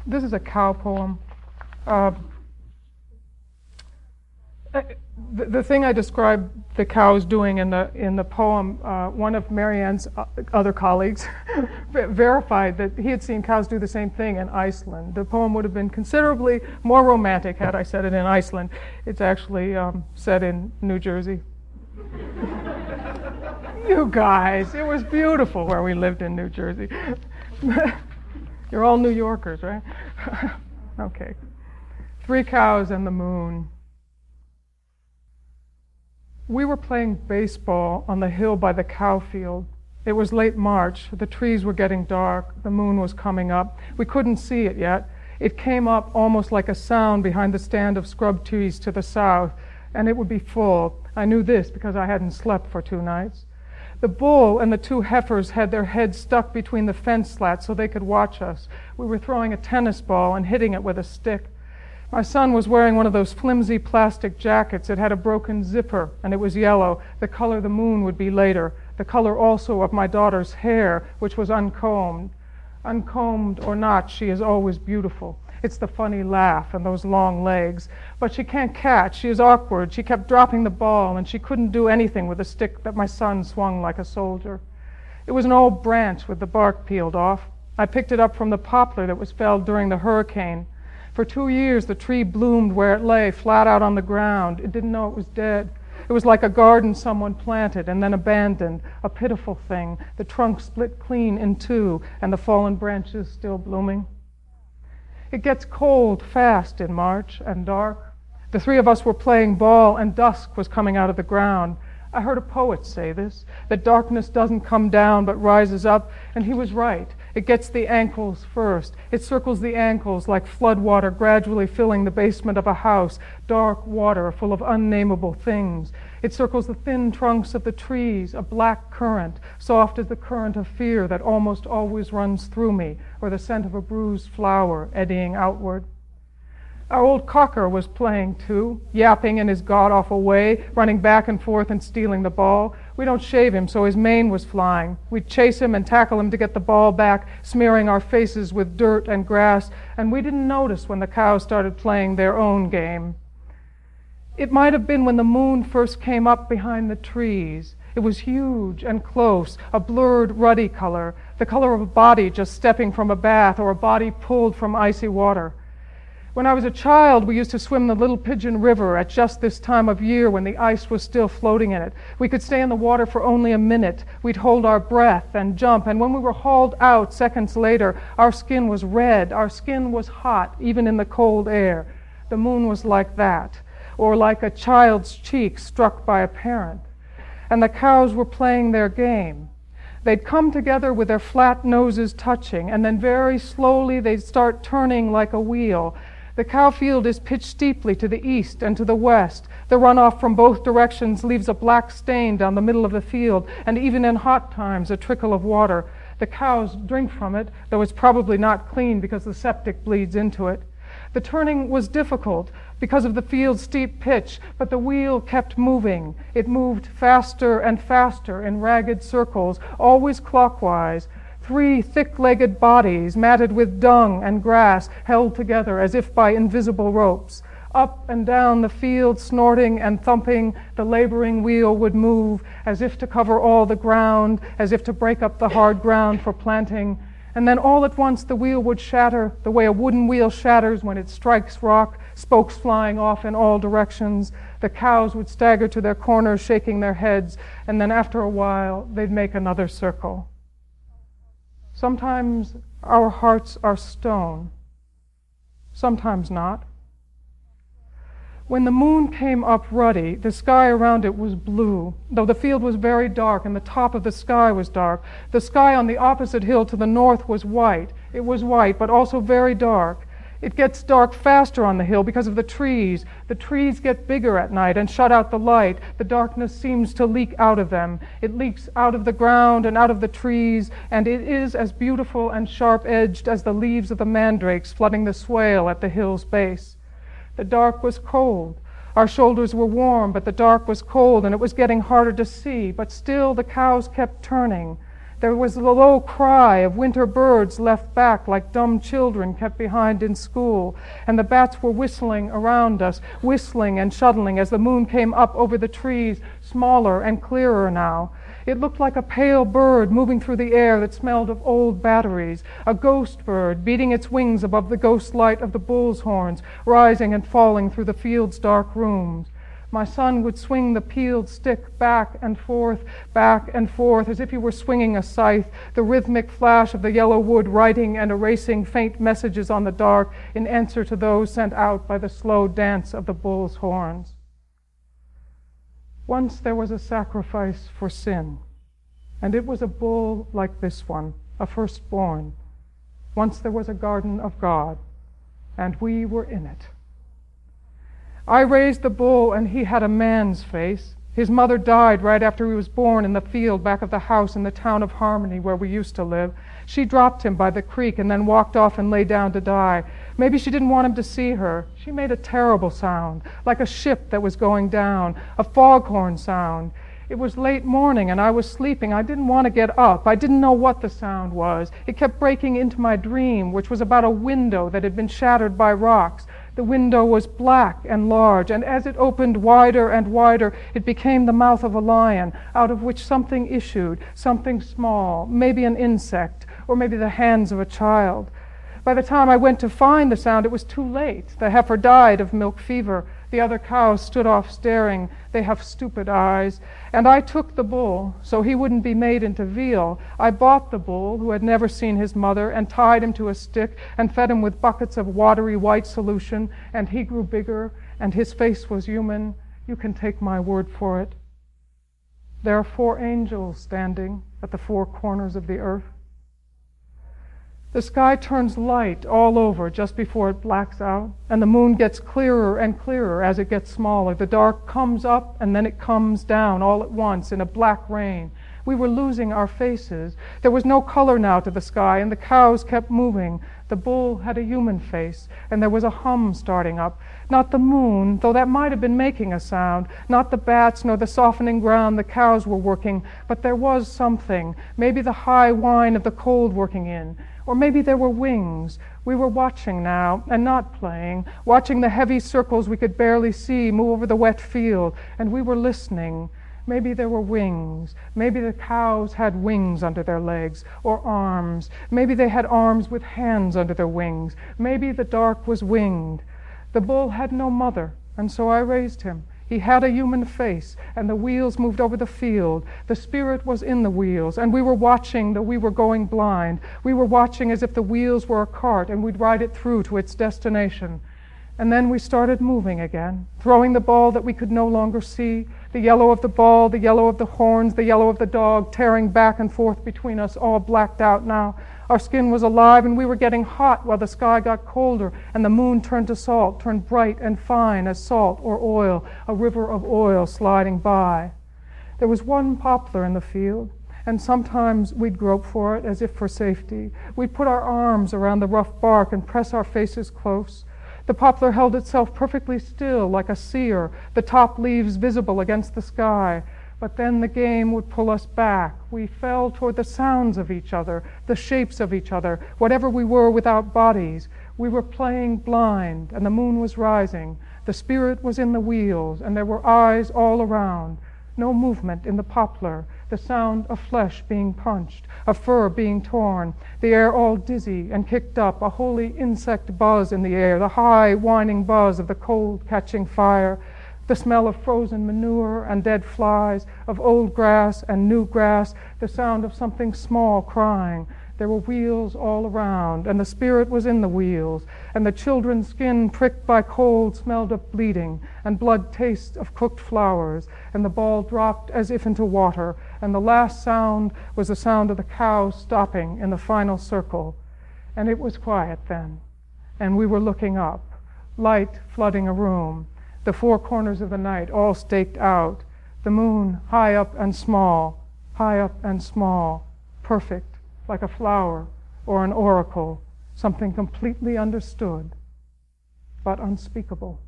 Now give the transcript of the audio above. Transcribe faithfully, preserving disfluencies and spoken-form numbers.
This is a cow poem. Uh, the, the thing I described the cows doing in the in the poem, uh, one of Marianne's other colleagues verified that he had seen cows do the same thing in Iceland. The poem would have been considerably more romantic had I said it in Iceland. It's actually um, set in New Jersey. You guys, it was beautiful where we lived in New Jersey. You're all New Yorkers, right? Okay. Three Cows and the Moon. We were playing baseball on the hill by the cow field. It was late March. The trees were getting dark. The moon was coming up. We couldn't see it yet. It came up almost like a sound behind the stand of scrub trees to the south, and it would be full. I knew this because I hadn't slept for two nights. The bull and the two heifers had their heads stuck between the fence slats so they could watch us. We were throwing a tennis ball and hitting it with a stick. My son was wearing one of those flimsy plastic jackets. It had a broken zipper, and it was yellow, the color the moon would be later, the color also of my daughter's hair, which was uncombed. Uncombed or not, she is always beautiful. It's the funny laugh and those long legs. But she can't catch. She is awkward. She kept dropping the ball, and she couldn't do anything with the stick that my son swung like a soldier. It was an old branch with the bark peeled off. I picked it up from the poplar that was felled during the hurricane. For two years, the tree bloomed where it lay, flat out on the ground. It didn't know it was dead. It was like a garden someone planted and then abandoned, a pitiful thing, the trunk split clean in two, and the fallen branches still blooming. It gets cold fast in March and dark. The three of us were playing ball, and dusk was coming out of the ground. I heard a poet say this, that darkness doesn't come down but rises up, and he was right. It gets the ankles first. It circles the ankles like flood water gradually filling the basement of a house, dark water full of unnameable things. It circles the thin trunks of the trees, a black current, soft as the current of fear that almost always runs through me, or the scent of a bruised flower eddying outward. Our old cocker was playing too, yapping in his god-awful way, running back and forth and stealing the ball. We don't shave him, so his mane was flying. We'd chase him and tackle him to get the ball back, smearing our faces with dirt and grass, and we didn't notice when the cows started playing their own game. It might have been when the moon first came up behind the trees. It was huge and close, a blurred, ruddy color, the color of a body just stepping from a bath or a body pulled from icy water. When I was a child, we used to swim the Little Pigeon River at just this time of year when the ice was still floating in it. We could stay in the water for only a minute. We'd hold our breath and jump, and when we were hauled out seconds later, our skin was red, our skin was hot, even in the cold air. The moon was like that, or like a child's cheek struck by a parent. And the cows were playing their game. They'd come together with their flat noses touching, and then very slowly they'd start turning like a wheel. The cow field is pitched steeply to the east and to the west. The runoff from both directions leaves a black stain down the middle of the field, and even in hot times, a trickle of water. The cows drink from it, though it's probably not clean because the septic bleeds into it. The turning was difficult because of the field's steep pitch, but the wheel kept moving. It moved faster and faster in ragged circles, always clockwise. Three thick-legged bodies, matted with dung and grass, held together as if by invisible ropes. Up and down the field, snorting and thumping, the laboring wheel would move, as if to cover all the ground, as if to break up the hard ground for planting. And then all at once the wheel would shatter, the way a wooden wheel shatters when it strikes rock, spokes flying off in all directions. The cows would stagger to their corners, shaking their heads, and then after a while, they'd make another circle. Sometimes our hearts are stone, sometimes not. When the moon came up ruddy, the sky around it was blue, though the field was very dark and the top of the sky was dark. The sky on the opposite hill to the north was white. It was white, but also very dark. It gets dark faster on the hill because of the trees. The trees get bigger at night and shut out the light. The darkness seems to leak out of them. It leaks out of the ground and out of the trees, and it is as beautiful and sharp-edged as the leaves of the mandrakes flooding the swale at the hill's base. The dark was cold. Our shoulders were warm, but the dark was cold, and it was getting harder to see. But still the cows kept turning. There was the low cry of winter birds left back like dumb children kept behind in school, and the bats were whistling around us, whistling and shuttling as the moon came up over the trees, smaller and clearer now. It looked like a pale bird moving through the air that smelled of old batteries, a ghost bird beating its wings above the ghost light of the bull's horns, rising and falling through the field's dark rooms. My son would swing the peeled stick back and forth, back and forth, as if he were swinging a scythe, the rhythmic flash of the yellow wood writing and erasing faint messages on the dark in answer to those sent out by the slow dance of the bull's horns. Once there was a sacrifice for sin, and it was a bull like this one, a firstborn. Once there was a garden of God, and we were in it. I raised the bull, and he had a man's face. His mother died right after he was born in the field back of the house in the town of Harmony where we used to live. She dropped him by the creek and then walked off and lay down to die. Maybe she didn't want him to see her. She made a terrible sound, like a ship that was going down, a foghorn sound. It was late morning and I was sleeping. I didn't want to get up. I didn't know what the sound was. It kept breaking into my dream, which was about a window that had been shattered by rocks. The window was black and large, and as it opened wider and wider, it became the mouth of a lion, out of which something issued, something small, maybe an insect, or maybe the hands of a child. By the time I went to find the sound, it was too late. The heifer died of milk fever. The other cows stood off staring. They have stupid eyes. And I took the bull, so he wouldn't be made into veal. I bought the bull, who had never seen his mother, and tied him to a stick and fed him with buckets of watery white solution, and he grew bigger, and his face was human. You can take my word for it. There are four angels standing at the four corners of the earth. The sky turns light all over just before it blacks out, and the moon gets clearer and clearer as it gets smaller. The dark comes up and then it comes down all at once in a black rain. We were losing our faces. There was no color now to the sky, and the cows kept moving. The bull had a human face, and there was a hum starting up. Not the moon, though that might have been making a sound, not the bats nor the softening ground the cows were working, but there was something, maybe the high whine of the cold working in. Or maybe there were wings. We were watching now, and not playing, watching the heavy circles we could barely see move over the wet field, and we were listening. Maybe there were wings. Maybe the cows had wings under their legs, or arms. Maybe they had arms with hands under their wings. Maybe the dark was winged. The bull had no mother, and so I raised him. He had a human face, and the wheels moved over the field. The spirit was in the wheels, and we were watching though we were going blind. We were watching as if the wheels were a cart, and we'd ride it through to its destination. And then we started moving again, throwing the ball that we could no longer see, the yellow of the ball, the yellow of the horns, the yellow of the dog, tearing back and forth between us, all blacked out now. Our skin was alive, and we were getting hot while the sky got colder, and the moon turned to salt, turned bright and fine as salt or oil, a river of oil sliding by. There was one poplar in the field, and sometimes we'd grope for it as if for safety. We'd put our arms around the rough bark and press our faces close. The poplar held itself perfectly still, like a seer, the top leaves visible against the sky. But then the game would pull us back. We fell toward the sounds of each other, the shapes of each other, whatever we were without bodies. We were playing blind, and the moon was rising. The spirit was in the wheels, and there were eyes all around. No movement in the poplar, the sound of flesh being punched, of fur being torn, the air all dizzy and kicked up, a holy insect buzz in the air, the high, whining buzz of the cold catching fire, the smell of frozen manure and dead flies, of old grass and new grass, the sound of something small crying. There were wheels all around, and the spirit was in the wheels, and the children's skin pricked by cold smelled of bleeding, and blood taste of cooked flowers, and the ball dropped as if into water, and the last sound was the sound of the cows stopping in the final circle. And it was quiet then, and we were looking up, light flooding a room, the four corners of the night all staked out, the moon high up and small, high up and small, perfect, like a flower or an oracle, something completely understood, but unspeakable.